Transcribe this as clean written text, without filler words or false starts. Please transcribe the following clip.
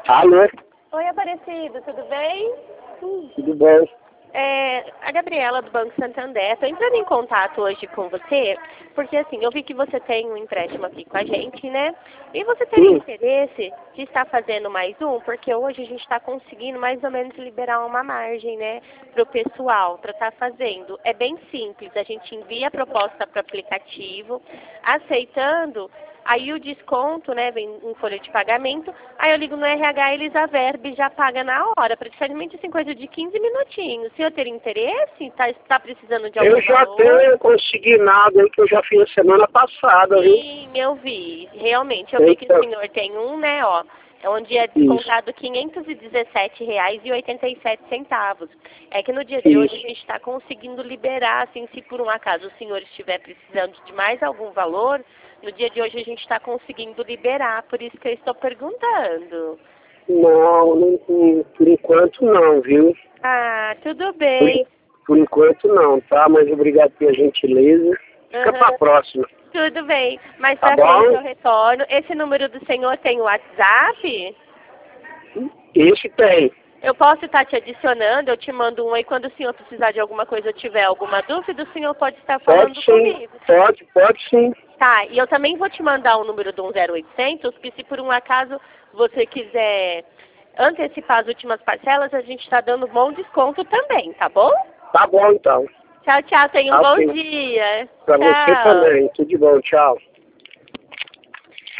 Alô? Oi, Aparecido, tudo bem? Tudo bom? A Gabriela do Banco Santander. Estou entrando em contato hoje com você, porque assim, eu vi que você tem um empréstimo aqui com a gente, né? E você teria Sim. interesse de estar fazendo mais um? Porque hoje a gente está conseguindo mais ou menos liberar uma margem, né? Para o pessoal, para estar fazendo. É bem simples, a gente envia a proposta para o aplicativo, aceitando. Aí o desconto, né, vem em folha de pagamento, aí eu ligo no RH, eles averba e já paga na hora, praticamente assim, coisa de 15 minutinhos. Se eu ter interesse, tá precisando de algum Eu já valor? tenho consignado aí que eu já fiz a semana passada, viu? Sim, eu vi, realmente, eu vi que o Então, senhor tem um, né, ó, onde é isso, descontado R$ 517,87. É que no dia de hoje a isso. gente está conseguindo liberar, assim, se por um acaso o senhor estiver precisando de mais algum valor, no dia de hoje a gente está conseguindo liberar, por isso que eu estou perguntando. Não, por enquanto não, viu? Ah, tudo Por, bem. por enquanto não, tá? Mas obrigado pela gentileza. Fica pra Aham, próxima, tudo bem. Mais tá pra frente bom? eu retorno. Esse número do senhor tem o WhatsApp? Esse tem. Eu posso estar te adicionando, eu te mando um aí quando o senhor precisar de alguma coisa ou tiver alguma dúvida, o senhor pode estar Pode falando sim, comigo. pode sim. Tá, e eu também vou te mandar o número do 10800, que se por um acaso você quiser antecipar as últimas parcelas, a gente está dando bom desconto também, tá bom? Tá bom então. Tchau, tchau, tenha um Tá bom sim. dia. Pra você Tchau. também. Tudo de bom, tchau.